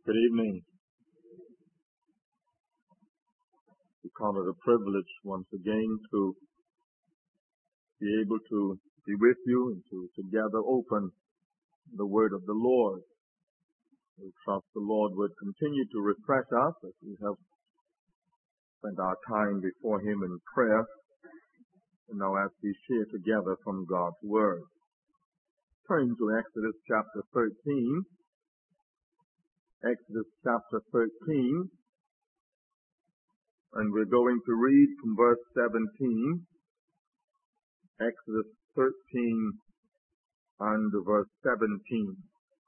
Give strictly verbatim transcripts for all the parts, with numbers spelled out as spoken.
Good evening. We count it a privilege once again to be able to be with you and to together open the word of the Lord. We trust the Lord would continue to refresh us as we have spent our time before Him in prayer, and now as we share together from God's word. Turn to Exodus chapter thirteen. Exodus chapter thirteen, and we're going to read from verse seventeen. Exodus thirteen and verse seventeen.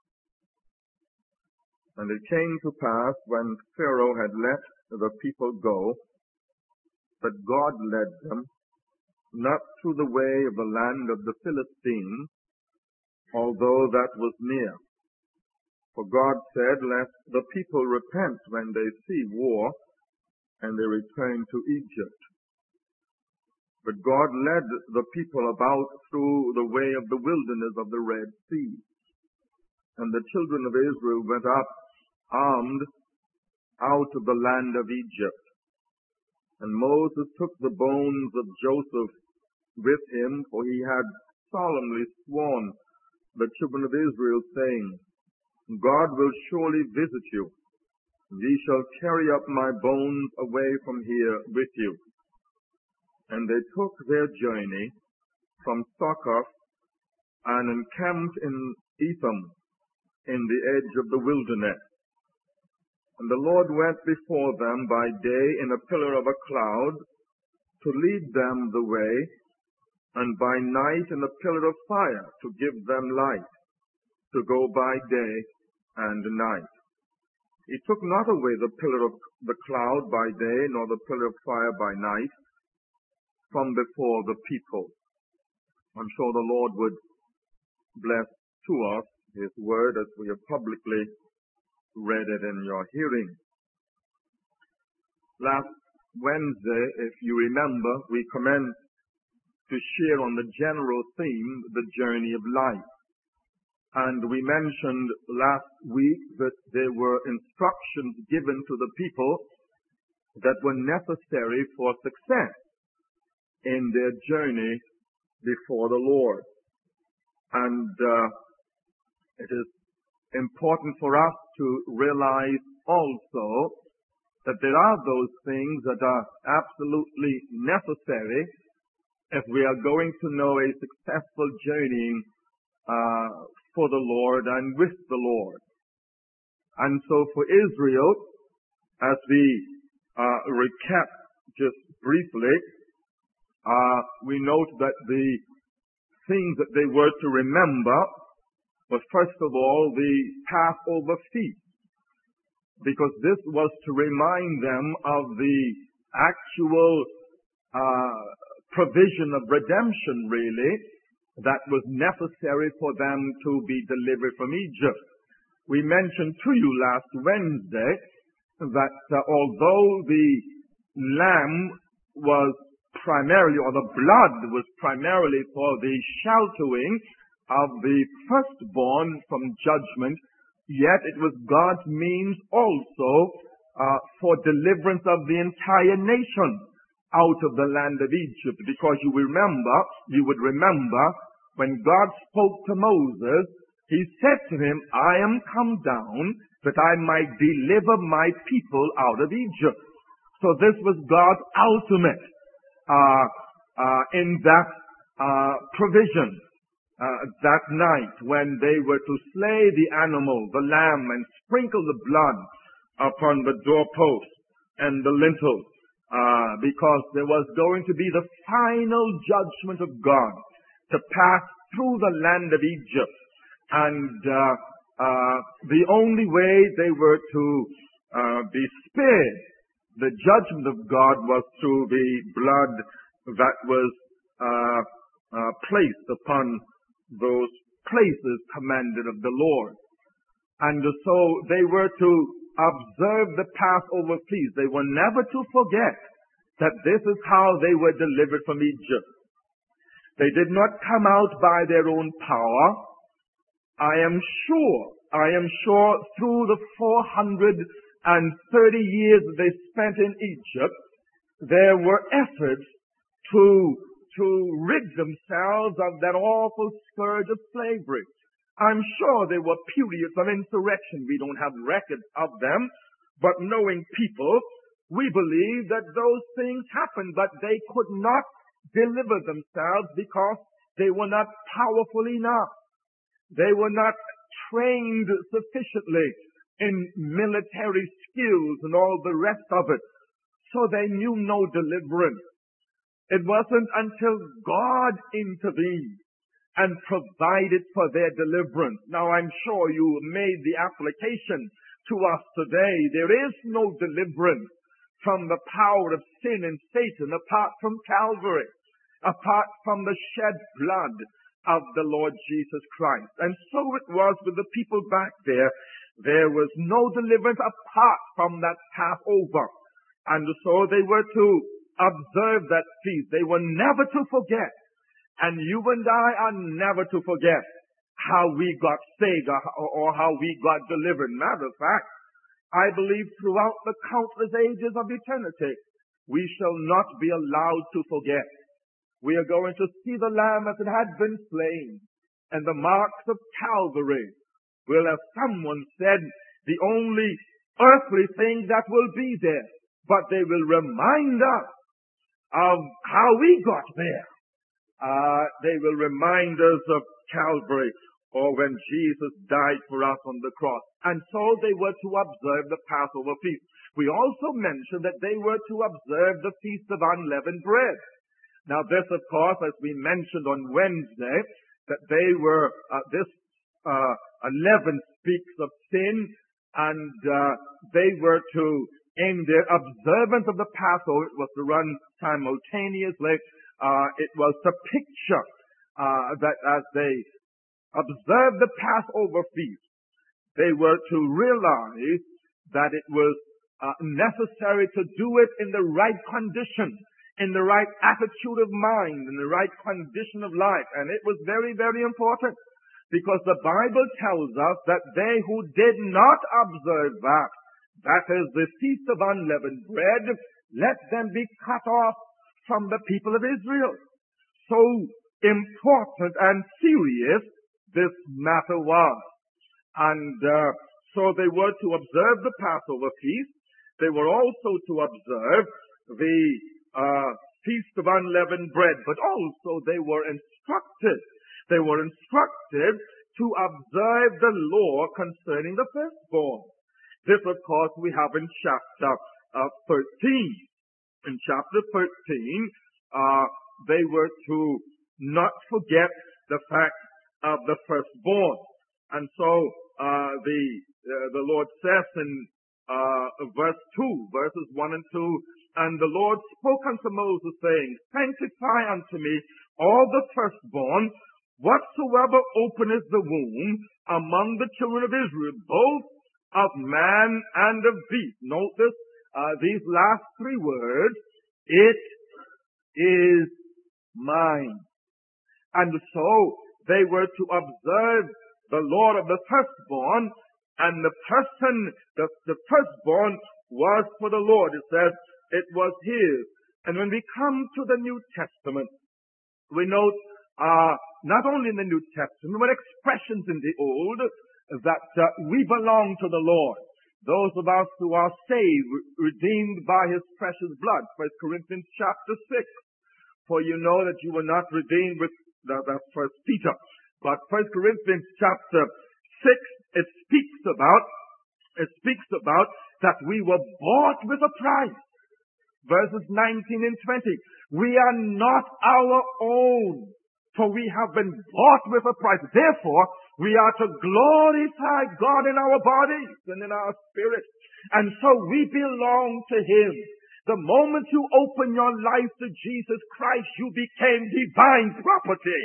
And it came to pass when Pharaoh had let the people go, that God led them not through the way of the land of the Philistines, although that was near. For God said, lest the people repent when they see war, and they return to Egypt. But God led the people about through the way of the wilderness of the Red Sea. And the children of Israel went up armed out of the land of Egypt. And Moses took the bones of Joseph with him, for he had solemnly sworn the children of Israel, saying, God will surely visit you. Ye shall carry up my bones away from here with you. And they took their journey from Succoth and encamped in Etham, in the edge of the wilderness. And the Lord went before them by day in a pillar of a cloud to lead them the way, and by night in a pillar of fire to give them light, to go by day and night. He took not away the pillar of the cloud by day, nor the pillar of fire by night, from before the people. I'm sure the Lord would bless to us His word as we have publicly read it in your hearing. Last Wednesday, if you remember, we commenced to share on the general theme, the journey of life. And we mentioned last week that there were instructions given to the people that were necessary for success in their journey before the Lord. And uh, it is important for us to realize also that there are those things that are absolutely necessary if we are going to know a successful journey uh, for the Lord and with the Lord. And so for Israel, as we uh, recap just briefly, uh, we note that the things that they were to remember was first of all the Passover feast, because this was to remind them of the actual uh, provision of redemption, really, that was necessary for them to be delivered from Egypt. We mentioned to you last Wednesday that uh, although the lamb was primarily, or the blood was primarily for the sheltering of the firstborn from judgment, yet it was God's means also uh, for deliverance of the entire nation out of the land of Egypt. Because you remember, you would remember, when God spoke to Moses, He said to him, I am come down that I might deliver my people out of Egypt. So this was God's ultimate uh, uh, in that uh, provision. Uh, that night when they were to slay the animal, the lamb, and sprinkle the blood upon the doorpost and the lintel, uh, because there was going to be the final judgment of God to pass through the land of Egypt. And uh, uh, the only way they were to uh, be spared the judgment of God was through the blood that was uh, uh, placed upon those places commanded of the Lord. And so they were to observe the Passover feast. They were never to forget that this is how they were delivered from Egypt. They did not come out by their own power. I am sure I am sure through the four hundred thirty years they spent in Egypt, there were efforts to, to rid themselves of that awful scourge of slavery. I'm sure there were periods of insurrection. We don't have records of them, but knowing people, we believe that those things happened, but they could not deliver themselves because they were not powerful enough. They were not trained sufficiently in military skills and all the rest of it. So they knew no deliverance. It wasn't until God intervened and provided for their deliverance. Now I'm sure you made the application to us today. There is no deliverance from the power of sin and Satan apart from Calvary, apart from the shed blood of the Lord Jesus Christ. And so it was with the people back there. There was no deliverance apart from that Passover. And so they were to observe that feast. They were never to forget. And you and I are never to forget how we got saved or, or how we got delivered. Matter of fact, I believe throughout the countless ages of eternity, we shall not be allowed to forget. We are going to see the Lamb as it had been slain, and the marks of Calvary will, as someone said, the only earthly thing that will be there, but they will remind us of how we got there. Uh, they will remind us of Calvary, or when Jesus died for us on the cross. And so they were to observe the Passover feast. We also mentioned that they were to observe the Feast of Unleavened Bread. Now this, of course, as we mentioned on Wednesday, that they were, uh, this uh, leaven speaks of sin, and uh, they were to, in their observance of the Passover, it was to run simultaneously. Uh, it was to picture uh, that as they observed the Passover feast, they were to realize that it was uh, necessary to do it in the right condition, in the right attitude of mind, in the right condition of life. And it was very, very important, because the Bible tells us that they who did not observe that, that is the Feast of Unleavened Bread, let them be cut off from the people of Israel. So important and serious this matter was. And uh, so they were to observe the Passover feast. They were also to observe the uh, Feast of Unleavened Bread, but also they were instructed. They were instructed to observe the law concerning the firstborn. This, of course, we have in chapter uh, thirteen. In chapter thirteen, uh, they were to not forget the fact of the firstborn. And so uh, the uh, the Lord says in uh, verse two, verses one and two, and the Lord spoke unto Moses, saying, Sanctify unto me all the firstborn, whatsoever openeth the womb among the children of Israel, both of man and of beast. Note this, uh, these last three words, it is mine. And so they were to observe the law of the firstborn, and the person, the, the firstborn was for the Lord. It says it was his. And when we come to the New Testament, we note uh, not only in the New Testament, but expressions in the Old, that uh, we belong to the Lord. Those of us who are saved, redeemed by his precious blood. First Corinthians chapter six. For you know that you were not redeemed with the, the First Peter. But First Corinthians chapter six, it speaks about, it speaks about that we were bought with a price. Verses nineteen and twenty. We are not our own, for we have been bought with a price. Therefore, we are to glorify God in our bodies and in our spirit. And so we belong to him. The moment you open your life to Jesus Christ, you became divine property.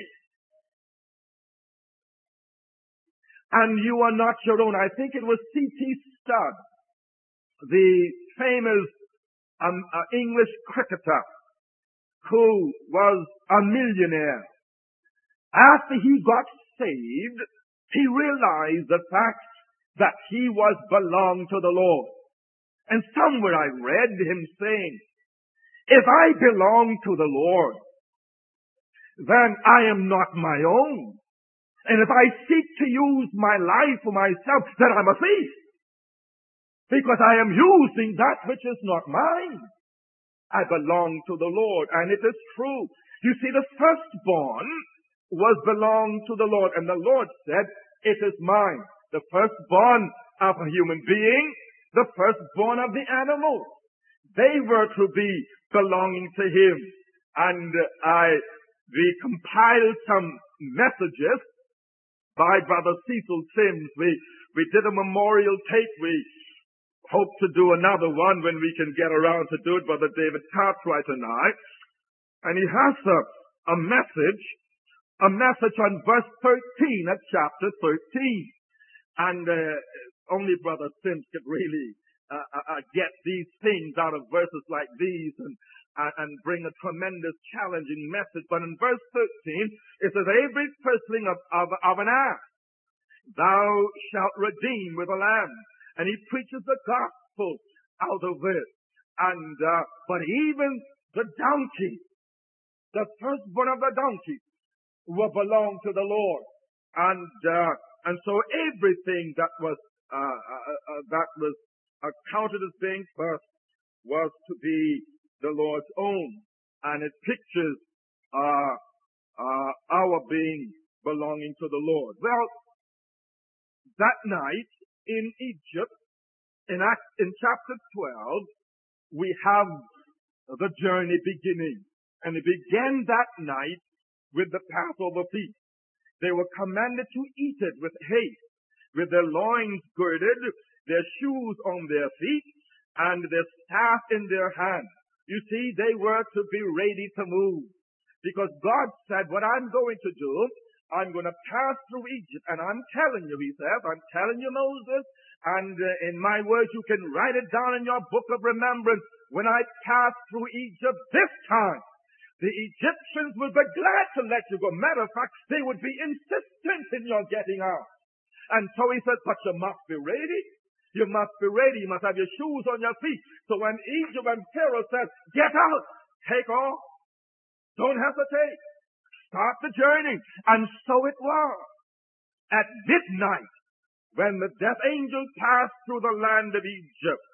And you are not your own. I think it was C T Studd, the famous um, uh, English cricketer, who was a millionaire. After he got saved, he realized the fact that he was belonged to the Lord. And somewhere I read him saying, if I belong to the Lord, then I am not my own. And if I seek to use my life for myself, then I'm a thief. Because I am using that which is not mine. I belong to the Lord, and it is true. You see, the firstborn was belonged to the Lord, and the Lord said, it is mine. The firstborn of a human being, the firstborn of the animals. They were to be belonging to him. And I, we compiled some messages by Brother Cecil Sims. We, we did a memorial tape. We hope to do another one when we can get around to do it. Brother David Cartwright and I. And he has a, a message, a message on verse thirteen of chapter thirteen. And uh, only Brother Sims could really uh, uh, get these things out of verses like these and, uh, and bring a tremendous challenging message. But in verse thirteen, it says, every firstling of, of, of an ass thou shalt redeem with a lamb. And he preaches the gospel out of it. And, uh, but even the donkey, the firstborn of the donkey, will belong to the Lord. And, uh, and so everything that was, uh, uh, uh, that was accounted as being first was to be the Lord's own. And it pictures, uh, uh, our being belonging to the Lord. Well, that night, in Egypt, in Acts, in chapter twelve, we have the journey beginning. And it began that night with the Passover feast. They were commanded to eat it with haste, with their loins girded, their shoes on their feet, and their staff in their hand. You see, they were to be ready to move. Because God said, what I'm going to do, I'm going to pass through Egypt. And I'm telling you, he says, I'm telling you, Moses, and uh, in my words, you can write it down in your book of remembrance. When I pass through Egypt this time, the Egyptians would be glad to let you go. Matter of fact, they would be insistent in your getting out. And so he says, but you must be ready. You must be ready. You must have your shoes on your feet. So when Egypt and Pharaoh says, get out, take off, don't hesitate. Start the journey. And so it was. At midnight, when the death angel passed through the land of Egypt,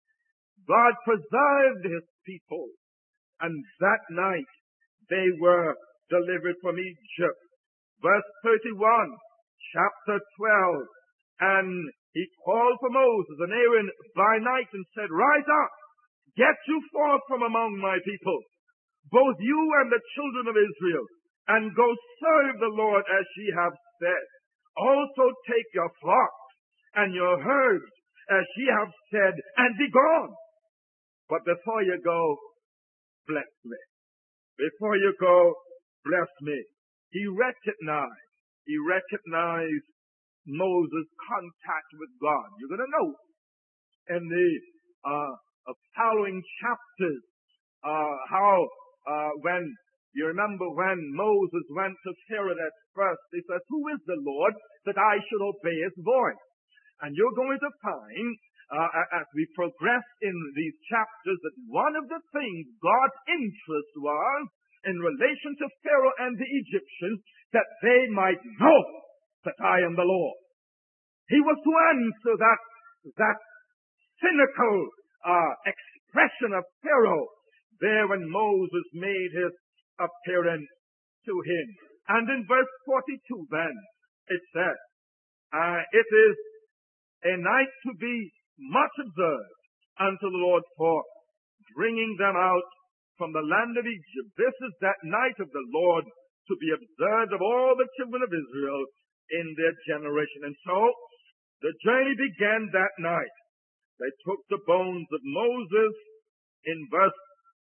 God preserved his people. And that night, they were delivered from Egypt. Verse thirty-one, chapter twelve. And he called for Moses and Aaron by night and said, rise up, get you forth from among my people, both you and the children of Israel, and go serve the Lord as ye have said. Also take your flocks and your herds as ye have said, and be gone. But before you go, bless me. Before you go, bless me. He recognized, he recognized Moses' contact with God. You're going to know in the uh, uh, following chapters uh, how uh, when you remember when Moses went to Pharaoh at first, he says, who is the Lord that I should obey his voice? And you're going to find, uh, as we progress in these chapters, that one of the things God's interest was in relation to Pharaoh and the Egyptians, that they might know that I am the Lord. He was to answer that, that cynical uh, expression of Pharaoh there when Moses made his appearance to him. And in verse forty-two then, it says, uh, it is a night to be much observed unto the Lord for bringing them out from the land of Egypt. This is that night of the Lord to be observed of all the children of Israel in their generation. And so, the journey began that night. They took the bones of Moses in verse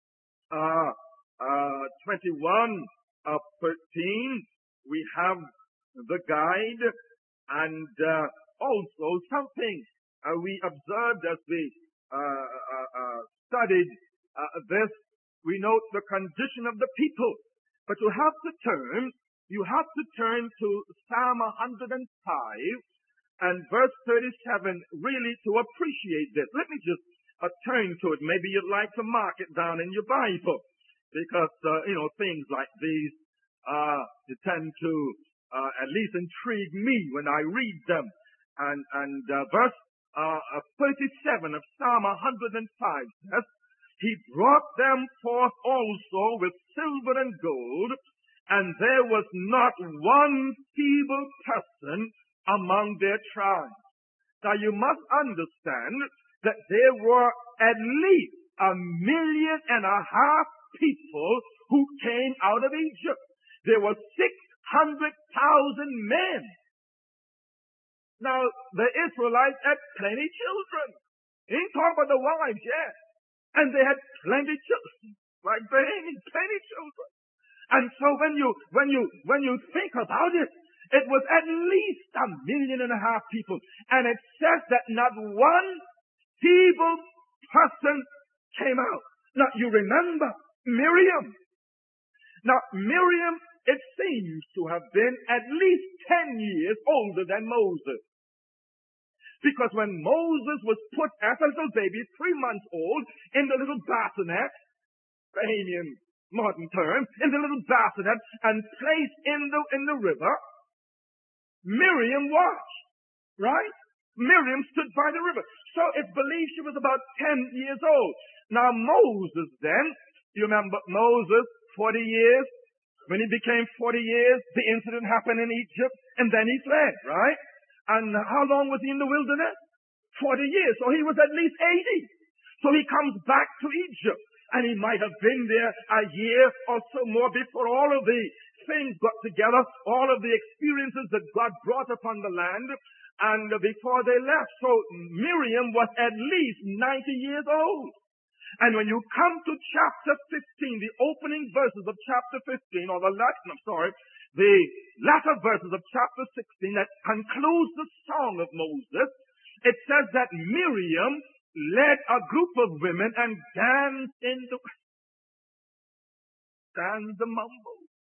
uh, uh, twenty-one of thirteen. We have the guide and uh, also something uh, we observed as we uh, uh, uh, studied uh, this. We note the condition of the people. But you have to turn, you have to turn to Psalm one hundred five and verse thirty-seven, really to appreciate this. Let me just uh, turn to it. Maybe you'd like to mark it down in your Bible, because, uh, you know, things like these uh, they tend to uh, at least intrigue me when I read them. And, and uh, verse uh, thirty-seven of Psalm one hundred five says, He brought them forth also with silver and gold, and there was not one feeble person among their tribes. Now you must understand that there were at least a million and a half people who came out of Egypt. There were six hundred thousand men. Now, the Israelites had plenty children. He ain't talking about the wives yet. And they had plenty children. Like they had plenty children. And so when you, when you, when you think about it, it was at least a million and a half people. And it says that not one feeble person came out. Now, you remember Miriam. Now, Miriam, it seems to have been at least ten years older than Moses. Because when Moses was put as a little baby, three months old, in the little bassinet, Bahamian modern term, in the little bassinet, and placed in the, in the river, Miriam watched, right? Miriam stood by the river. So it's believed she was about ten years old. Now Moses then, you remember Moses, forty years, when he became forty years, the incident happened in Egypt, and then he fled, right? And how long was he in the wilderness? forty years. So he was at least eighty. So he comes back to Egypt. And he might have been there a year or so more before all of the things got together, all of the experiences that God brought upon the land, and before they left. So Miriam was at least ninety years old. And when you come to chapter fifteen, the opening verses of chapter fifteen, or the latter, I'm sorry, the latter verses of chapter sixteen that concludes the song of Moses, it says that Miriam led a group of women and danced in the, danced the mambo.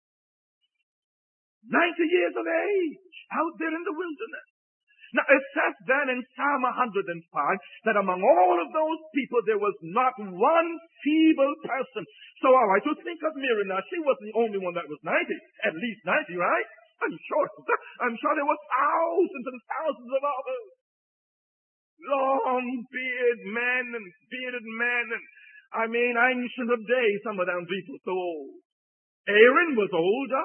ninety years of age, out there in the wilderness. Now, it says then in Psalm one hundred five that among all of those people there was not one feeble person. So I like to think of Miriam. Now, she wasn't the only one that was ninety. At least ninety, right? I'm sure. I'm sure there were thousands and thousands of others. Long-bearded men and bearded men. And I mean, ancient of days, some of them people so old. Aaron was older.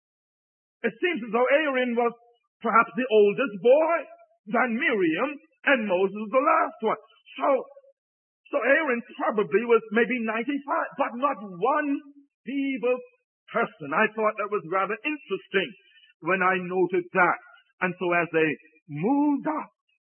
It seems as though Aaron was perhaps the oldest boy than Miriam, and Moses was the last one. So, so Aaron probably was maybe ninety-five, but not one feeble person. I thought that was rather interesting when I noted that. And so as they moved up,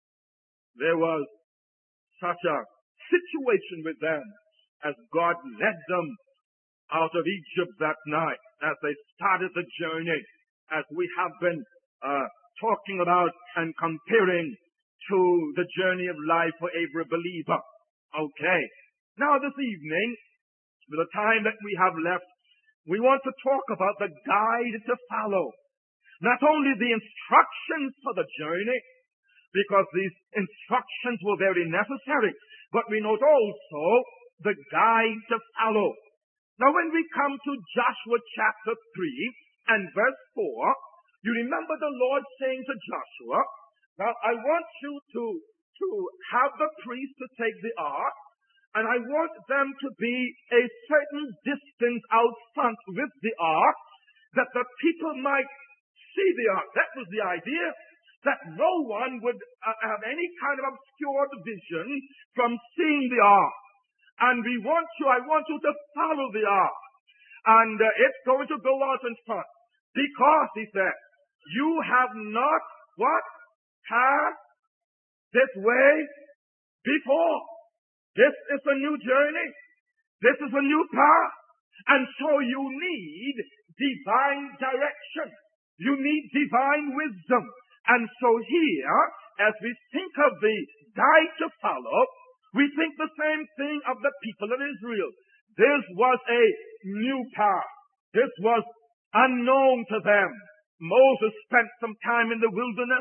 there was such a situation with them as God led them out of Egypt that night, as they started the journey, as we have been uh, talking about and comparing to the journey of life for every believer. Okay. Now this evening, with the time that we have left, we want to talk about the guide to follow. Not only the instructions for the journey, because these instructions were very necessary, but we note also the guide to follow. Now when we come to Joshua chapter three and verse four, you remember the Lord saying to Joshua, now I want you to, to have the priests to take the ark, and I want them to be a certain distance out front with the ark, that the people might see the ark. That was the idea, that no one would uh, have any kind of obscured vision from seeing the ark. And we want you, I want you to follow the ark. And uh, it's going to go out in front. Because, he said, you have not, what? Passed this way before. This is a new journey. This is a new path. And so you need divine direction. You need divine wisdom. And so here, as we think of the guide to follow, we think the same thing of the people of Israel. This was a new path. This was unknown to them. Moses spent some time in the wilderness,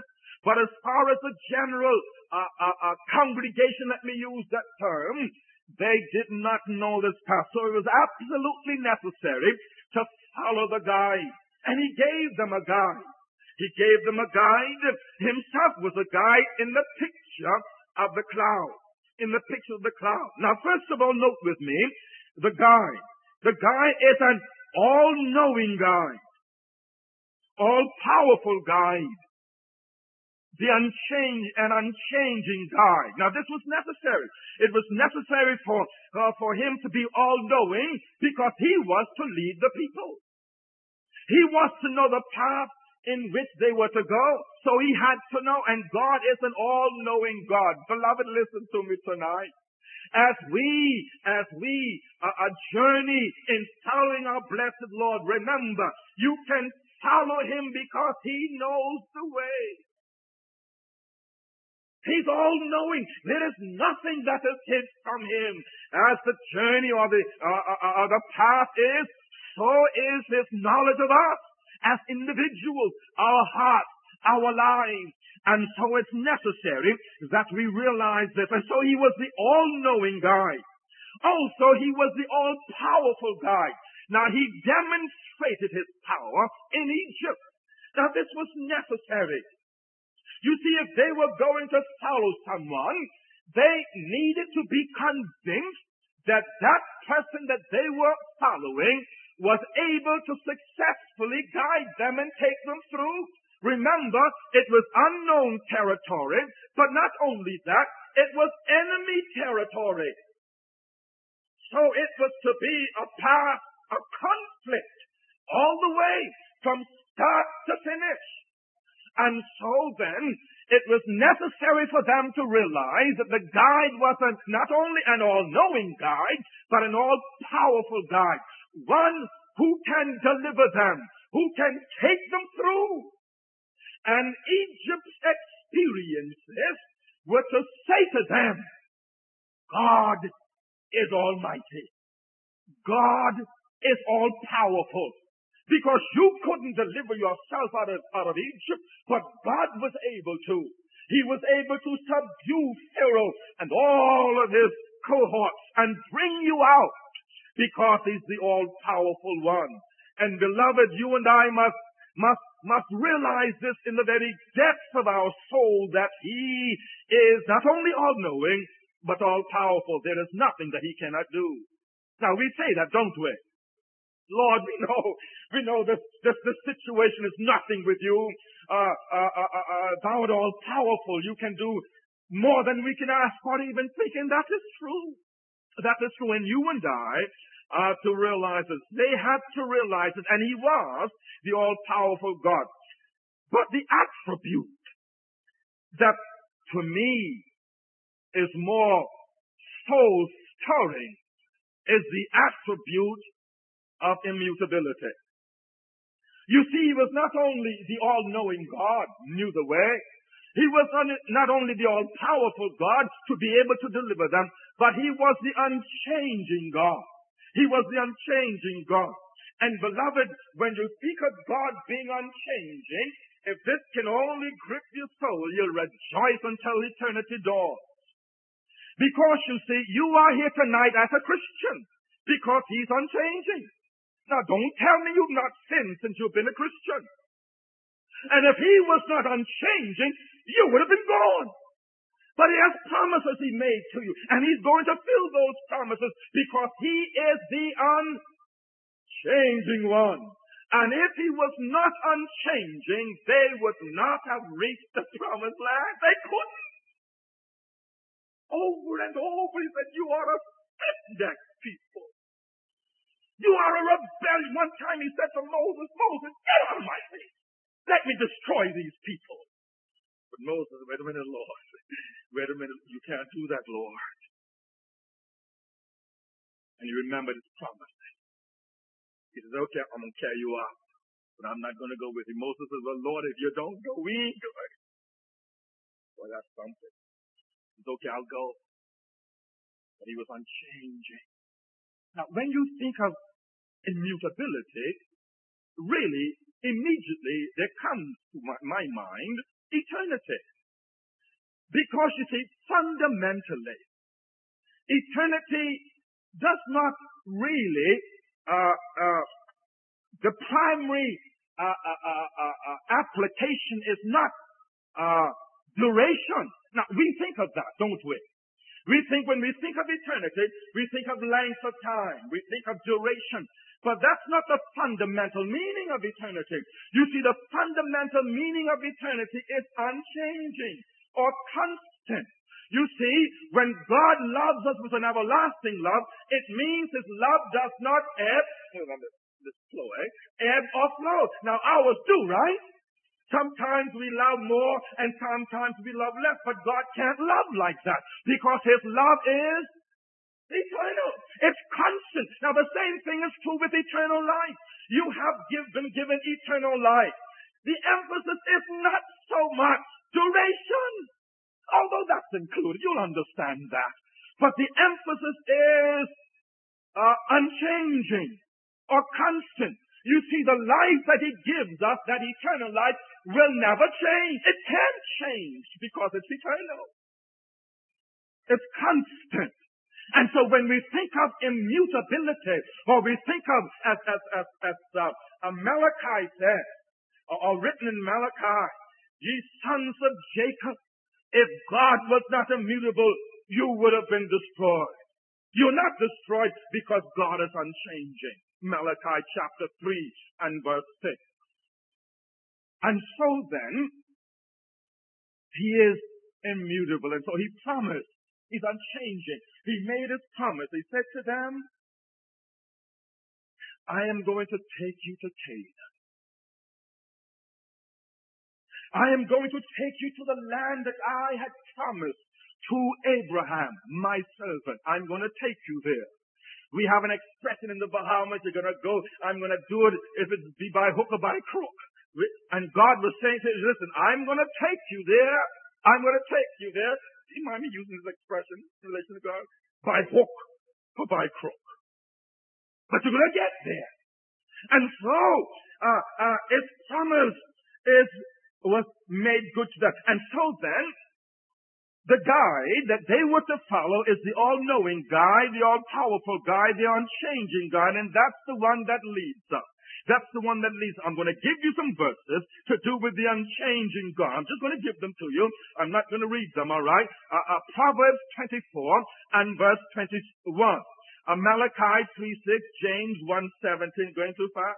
But as far as the general uh, uh, uh, congregation, let me use that term, they did not know this path. So it was absolutely necessary to follow the guide. And he gave them a guide. He gave them a guide. Himself was a guide in the picture of the cloud. In the picture of the cloud. Now, first of all, note with me, the guide. The guide is an all-knowing guide. All-powerful guide. The unchanged and unchanging guide. Now, this was necessary. It was necessary for, uh, for him to be all-knowing because he was to lead the people. He was to know the path in which they were to go. So he had to know, and God is an all-knowing God. Beloved, listen to me tonight. As we, as we uh, uh, journey in following our blessed Lord, remember, you can follow him because he knows the way. He's all-knowing. There is nothing that is hid from him. As the journey or the, uh, uh, uh, the path is, so is his knowledge of us as individuals, our hearts, our lives. And so it's necessary that we realize this. And so he was the all-knowing guide. Also, he was the all-powerful guide. Now, he demonstrated his power in Egypt. Now, this was necessary. You see, if they were going to follow someone, they needed to be convinced that that person that they were following was able to successfully guide them and take them through. Remember, it was unknown territory, but not only that, it was enemy territory. So it was to be a path of conflict all the way from start to finish. And so then, it was necessary for them to realize that the guide was a, not only an all-knowing guide, but an all-powerful guide. One who can deliver them, who can take them through. And Egypt's experiences were to say to them, God is almighty. God is all-powerful. Because you couldn't deliver yourself out of, out of Egypt, but God was able to. He was able to subdue Pharaoh and all of his cohorts and bring you out because he's the all-powerful one. And beloved, you and I must, must, must realize this in the very depths of our soul that he is not only all-knowing, but all-powerful. There is nothing that he cannot do. Now we say that, don't we? Lord, we know, we know this, this, this situation is nothing with you. Uh, uh, uh, uh, uh, thou art all powerful. You can do more than we can ask or even think. And that is true. That is true. And you and I are to realize this. They had to realize it. And he was the all powerful God. But the attribute that to me is more soul stirring is the attribute of immutability. You see, he was not only the all-knowing God, knew the way. He was not only the all-powerful God to be able to deliver them, but he was the unchanging God. He was the unchanging God. And beloved, when you speak of God being unchanging, if this can only grip your soul, you'll rejoice until eternity dawns. Because you see, you are here tonight as a Christian, because he's unchanging. Now, don't tell me you've not sinned since you've been a Christian. And if he was not unchanging, you would have been gone. But he has promises he made to you, and he's going to fill those promises because he is the unchanging one. And if he was not unchanging, they would not have reached the promised land. They couldn't. Over and over he said, you are a stiff-necked people. You are a rebellion. One time he said to Moses, Moses, get out of my face. Let me destroy these people. But Moses, wait a minute, Lord. Wait a minute. You can't do that, Lord. And he remembered his promise. He says, okay, I'm going to carry you out. But I'm not going to go with you. Moses says, well, Lord, if you don't go, we ain't going. Well, that's something. He says, okay, I'll go. But he was unchanging. Now, when you think of immutability, really, immediately there comes to my, my mind eternity. Because you see, fundamentally, eternity does not really, uh, uh, the primary uh, uh, uh, uh, uh, application is not uh, duration. Now, we think of that, don't we? We think when we think of eternity, we think of length of time. We think of duration. But that's not the fundamental meaning of eternity. You see, the fundamental meaning of eternity is unchanging or constant. You see, when God loves us with an everlasting love, it means His love does not ebb, this flow, eh? ebb or flow. Now ours do, right? Sometimes we love more and sometimes we love less, but God can't love like that because His love is eternal. It's constant. Now the same thing is true with eternal life. You have give, been given eternal life. The emphasis is not so much duration, although that's included. You'll understand that. But the emphasis is uh, unchanging or constant. You see, the life that He gives us, that eternal life, will never change. It can't change because it's eternal. It's constant. And so when we think of immutability, or we think of, as, as, as, as uh, uh, Malachi said, or, or written in Malachi, ye sons of Jacob, if God was not immutable, you would have been destroyed. You're not destroyed because God is unchanging. Malachi chapter three and verse six. And so then, He is immutable. And so He promised. He's unchanging. He made His promise. He said to them, I am going to take you to Canaan. I am going to take you to the land that I had promised to Abraham, my servant. I'm going to take you there. We have an expression in the Bahamas, you're going to go, I'm going to do it if it be by hook or by crook. And God was saying to you, listen, I'm going to take you there. I'm going to take you there. Do you mind me using this expression in relation to God? By hook or by crook. But you're going to get there. And so, uh, uh, His promise is, was made good to them. And so then, the guide that they were to follow is the all-knowing guide, the all-powerful guide, the unchanging guide, and that's the one that leads us. That's the one that leads. I'm going to give you some verses to do with the unchanging God. I'm just going to give them to you. I'm not going to read them, all right? Uh, uh, Proverbs twenty-four and verse twenty-one. Uh, Malachi three six, James one seventeen, going too far?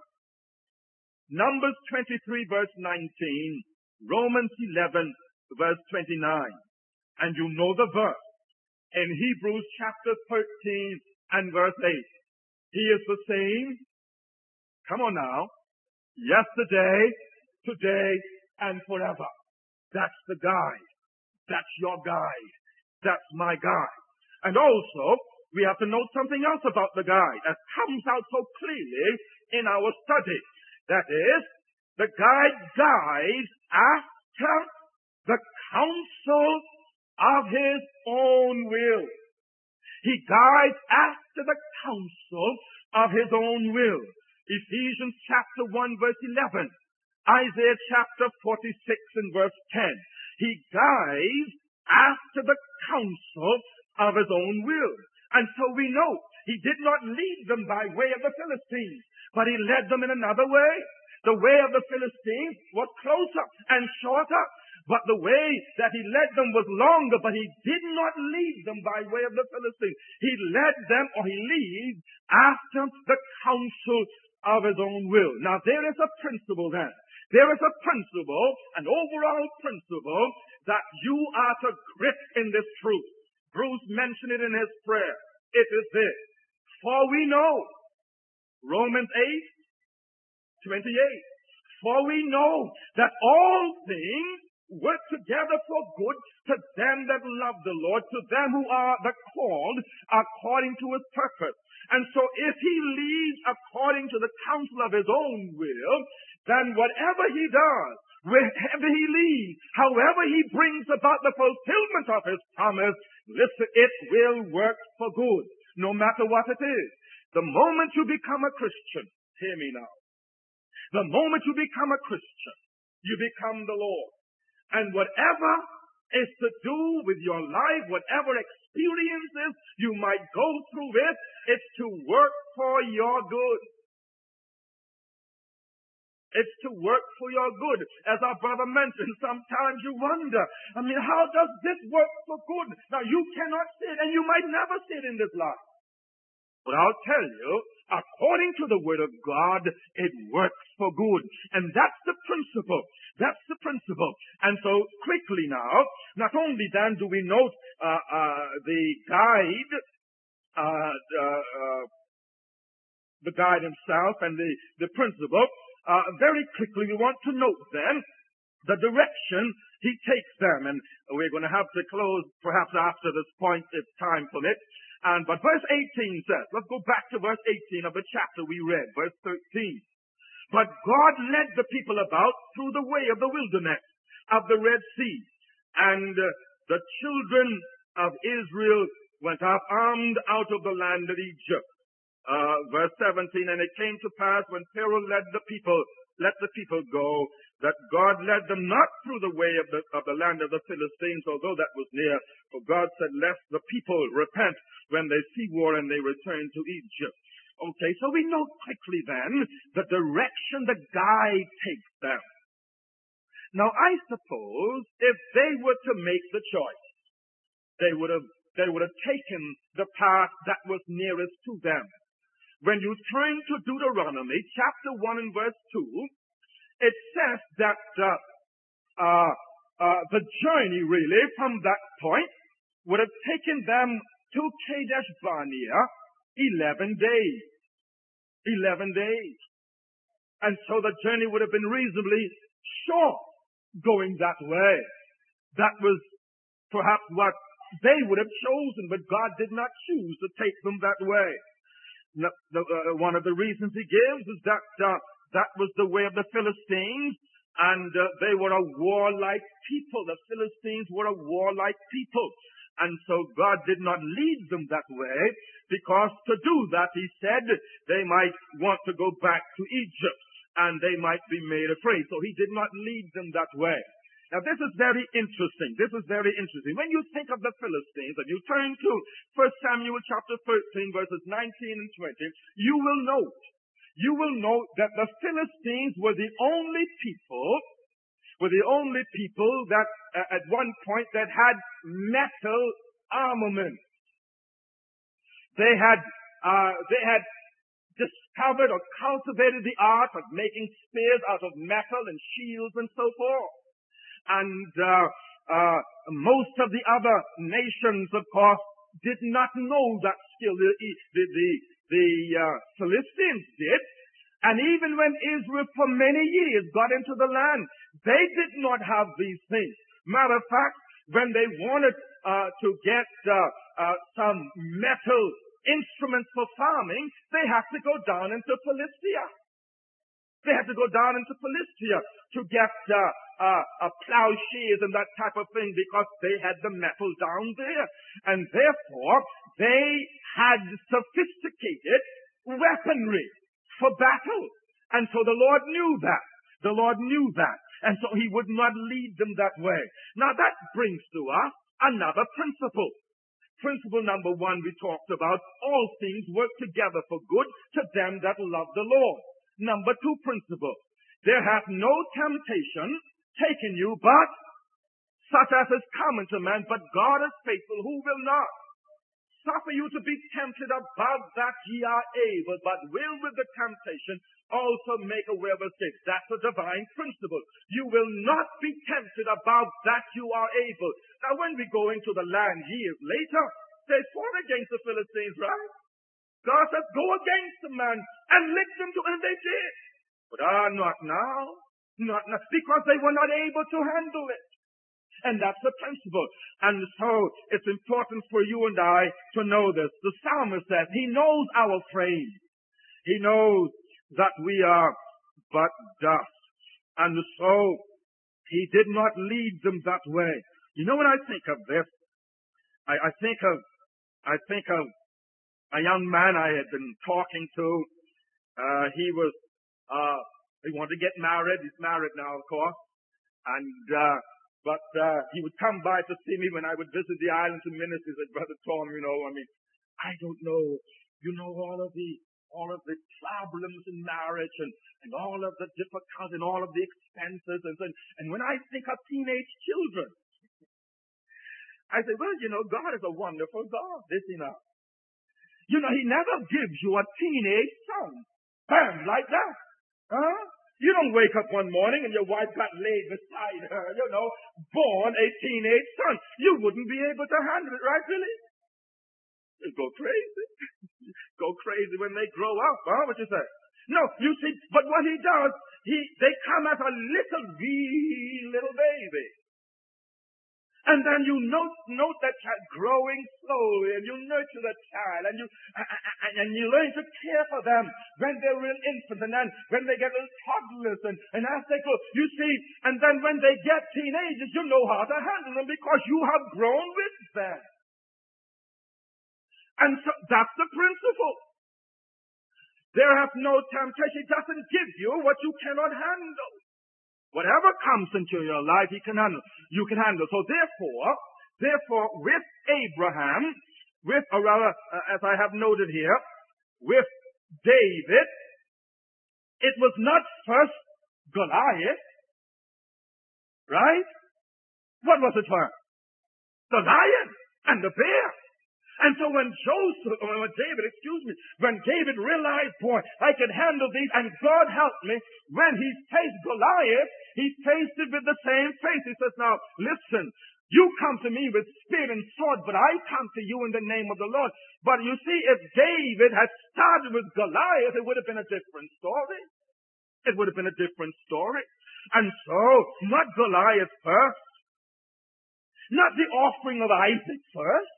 Numbers twenty-three, verse nineteen. Romans eleven, verse twenty-nine. And you know the verse. In Hebrews chapter thirteen and verse eight. He is the same. Come on now. Yesterday, today, and forever. That's the guide. That's your guide. That's my guide. And also, we have to know something else about the guide that comes out so clearly in our study. That is, the guide guides after the counsel of His own will. He guides after the counsel of His own will. Ephesians chapter one verse eleven. Isaiah chapter forty-six and verse ten. He guides after the counsel of His own will. And so we know He did not lead them by way of the Philistines, but He led them in another way. The way of the Philistines was closer and shorter, but the way that He led them was longer, but He did not lead them by way of the Philistines. He led them, or He leads, after the counsel of His own will. Now there is a principle then. There is a principle, an overall principle, that you are to grip in this truth. Bruce mentioned it in his prayer. It is this. For we know, Romans eight, twenty-eight. For we know that all things work together for good to them that love the Lord, to them who are the called according to His purpose. And so if He leads according to the counsel of His own will, then whatever He does, wherever He leads, however He brings about the fulfillment of His promise, listen, it will work for good, no matter what it is. The moment you become a Christian, hear me now, the moment you become a Christian, you become the Lord. And whatever is to do with your life, whatever experiences you might go through it, it's to work for your good. It's to work for your good. As our brother mentioned, sometimes you wonder, I mean, how does this work for good? Now, you cannot see it, and you might never see it in this life. But I'll tell you, according to the Word of God, it works for good. And that's the principle. That's the principle. And so, quickly now, not only then do we note uh, uh, the guide, uh, uh, uh, the guide himself and the, the principle, Uh, very quickly, we want to note then the direction he takes them. And we're going to have to close perhaps after this point if time permits. And, but verse eighteen says, let's go back to verse eighteen of the chapter we read, verse thirteen. But God led the people about through the way of the wilderness of the Red Sea. And uh, the children of Israel went up armed out of the land of Egypt. Uh, verse seventeen, and it came to pass when Pharaoh led the people, let the people go, that God led them not through the way of the, of the land of the Philistines, although that was near. For God said, lest the people repent when they see war and they return to Egypt. Okay, so we know quickly then the direction the guide takes them. Now, I suppose if they were to make the choice, they would have, they would have taken the path that was nearest to them. When you turn to Deuteronomy chapter one and verse two, it says that uh, uh, uh, the journey really from that point would have taken them to Kadesh Barnea eleven days. eleven days. And so the journey would have been reasonably short going that way. That was perhaps what they would have chosen, but God did not choose to take them that way. The, the, uh, one of the reasons he gives is that uh, that was the way of the Philistines, and uh, they were a warlike people. The Philistines were a warlike people. And so God did not lead them that way, because to do that, he said, they might want to go back to Egypt, and they might be made afraid. So he did not lead them that way. Now, this is very interesting. This is very interesting. When you think of the Philistines, and you turn to First Samuel chapter thirteen, verses nineteen and twenty, you will note, you will note that the Philistines were the only people, were the only people that, uh, at one point, that had metal armament. They had, uh, they had discovered or cultivated the art of making spears out of metal and shields and so forth. And uh, uh, most of the other nations, of course, did not know that skill. The, the, the, the uh, Philistines did. And even when Israel for many years got into the land, they did not have these things. Matter of fact, when they wanted uh, to get uh, uh, some metal instruments for farming, they had to go down into Philistia. They had to go down into Philistia to get uh, uh, uh, plowshares and that type of thing, because they had the metal down there. And therefore, they had sophisticated weaponry for battle. And so the Lord knew that. The Lord knew that. And so he would not lead them that way. Now that brings to us another principle. Principle number one we talked about, all things work together for good to them that love the Lord. Number two principle, there hath no temptation taken you but such as is common to man, but God is faithful, who will not suffer you to be tempted above that ye are able, but will with the temptation also make a way of escape. That's a divine principle. You will not be tempted above that you are able. Now when we go into the land years later, they fought against the Philistines, right? God says, go against the man and lick them to, and they did. But ah, not now. Not now. Because they were not able to handle it. And that's the principle. And so it's important for you and I to know this. The psalmist says he knows our frame. He knows that we are but dust. And so he did not lead them that way. You know, when I think of this, I, I think of, I think of a young man I had been talking to. Uh, he was, uh, he wanted to get married. He's married now, of course. And, uh, But uh, he would come by to see me when I would visit the island to minister. He said, Brother Tom, you know, I mean, I don't know, you know, all of the all of the problems in marriage and, and all of the difficulties and all of the expenses. And, and, and when I think of teenage children, I say, well, you know, God is a wonderful God, is he not? You know, he never gives you a teenage son. Bam, like that. Huh? You don't wake up one morning and your wife got laid beside her, you know, born a teenage son. You wouldn't be able to handle it, right, Billy? They'll go crazy. Go crazy when they grow up, huh? What you say? No, you see, but what he does, he they come as a little wee little baby. And then you note, note that child growing slowly, and you nurture that child, and you and, and you learn to care for them when they're real infants, and then when they get little toddlers, and, and as they grow, you see, and then when they get teenagers, you know how to handle them because you have grown with them. And so that's the principle. There has no temptation. He doesn't give you what you cannot handle. Whatever comes into your life, he can handle. You can handle. So therefore, therefore, with Abraham, with, or rather, uh, as I have noted here, with David, it was not first Goliath, right? What was it first? The lion and the bear. And so when Joseph, or when David, excuse me, when David realized, boy, I can handle these, and God helped me, when he faced Goliath, he faced it with the same faith. He says, now, listen, you come to me with spear and sword, but I come to you in the name of the Lord. But you see, if David had started with Goliath, it would have been a different story. It would have been a different story. And so, not Goliath first, not the offering of Isaac first.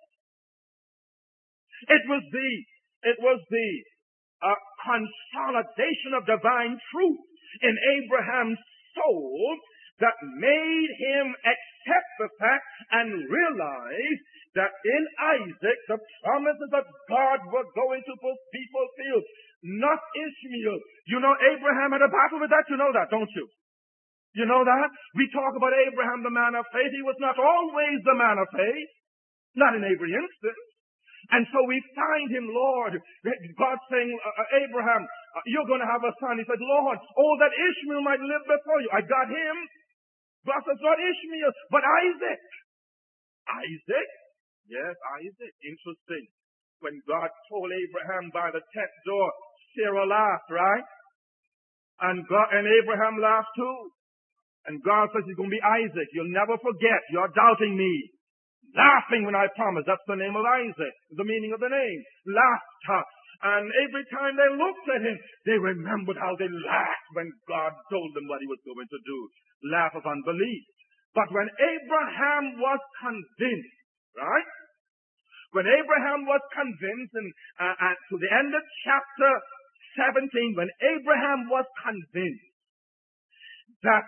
It was the, it was the uh, consolidation of divine truth in Abraham's soul that made him accept the fact and realize that in Isaac the promises of God were going to be fulfilled, not Ishmael. You know, Abraham had a battle with that. You know that, don't you? You know that? We talk about Abraham, the man of faith. He was not always the man of faith, not in every instance. And so we find him, Lord, God saying, uh, Abraham, uh, you're going to have a son. He said, Lord, oh, that Ishmael might live before you. I got him. God says, not Ishmael, but Isaac. Isaac? Yes, Isaac. Interesting. When God told Abraham by the tent door, Sarah laughed, right? And God, and Abraham laughed too. And God says, it's going to be Isaac. You'll never forget. You're doubting me. Laughing when I promised. That's the name of Isaac. The meaning of the name. Laughter. And every time they looked at him, they remembered how they laughed when God told them what he was going to do. Laugh of unbelief. But when Abraham was convinced, right? When Abraham was convinced, and, uh, and to the end of chapter seventeen, when Abraham was convinced that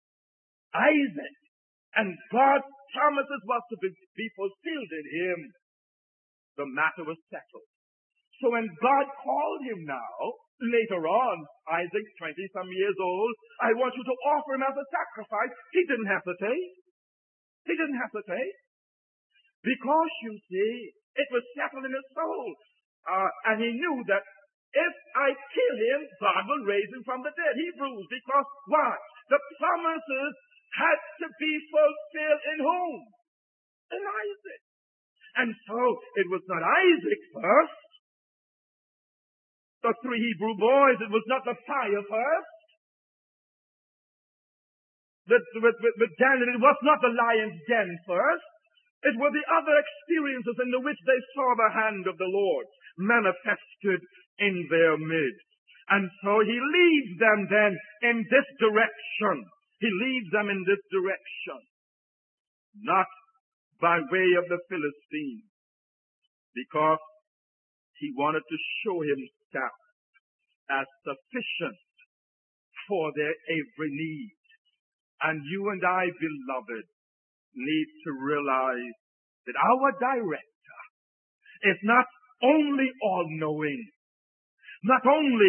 Isaac and God's promises was to be, be fulfilled in him, the matter was settled. So when God called him now, later on, Isaac, twenty some years old, I want you to offer him as a sacrifice, he didn't hesitate. He didn't hesitate. Because, you see, it was settled in his soul. Uh, and he knew that if I kill him, God will raise him from the dead. Hebrews, because why? The promises had to be fulfilled in whom? In Isaac. And so, it was not Isaac first. The three Hebrew boys, it was not the fire first. The, with, with, with Daniel, it was not the lion's den first. It were the other experiences in which they saw the hand of the Lord manifested in their midst. And so he leads them then in this direction. He leads them in this direction. Not by way of the Philistines, because he wanted to show himself as sufficient for their every need. And you and I, beloved, need to realize that our director is not only all-knowing, not only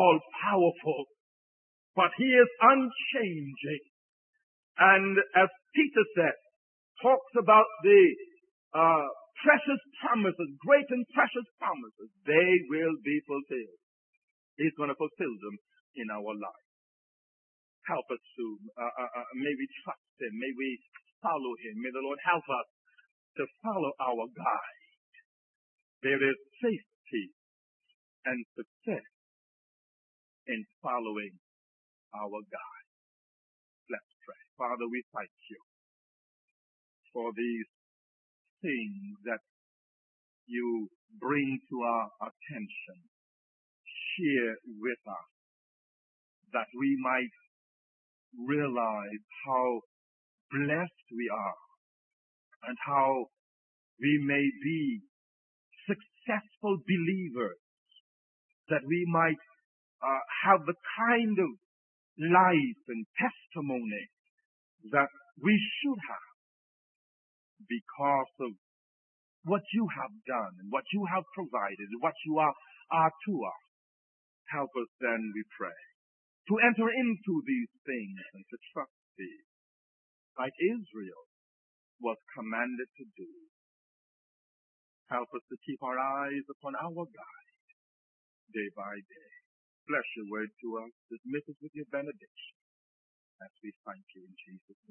all-powerful, but he is unchanging. And as Peter said, talks about the uh, precious promises, great and precious promises. They will be fulfilled. He's going to fulfill them in our life. Help us to, uh, uh, uh, may we trust Him. May we follow Him. May the Lord help us to follow our guide. There is safety and success in following our guide. Let's pray. Father, we thank you for these things that you bring to our attention. Share with us that we might realize how blessed we are and how we may be successful believers, that we might uh, have the kind of life and testimony that we should have because of what you have done and what you have provided and what you are, are to us. Help us then, we pray, to enter into these things and to trust thee, like Israel was commanded to do. Help us to keep our eyes upon our guide day by day. Bless your word to us. Dismiss us with your benediction as we thank you in Jesus' name.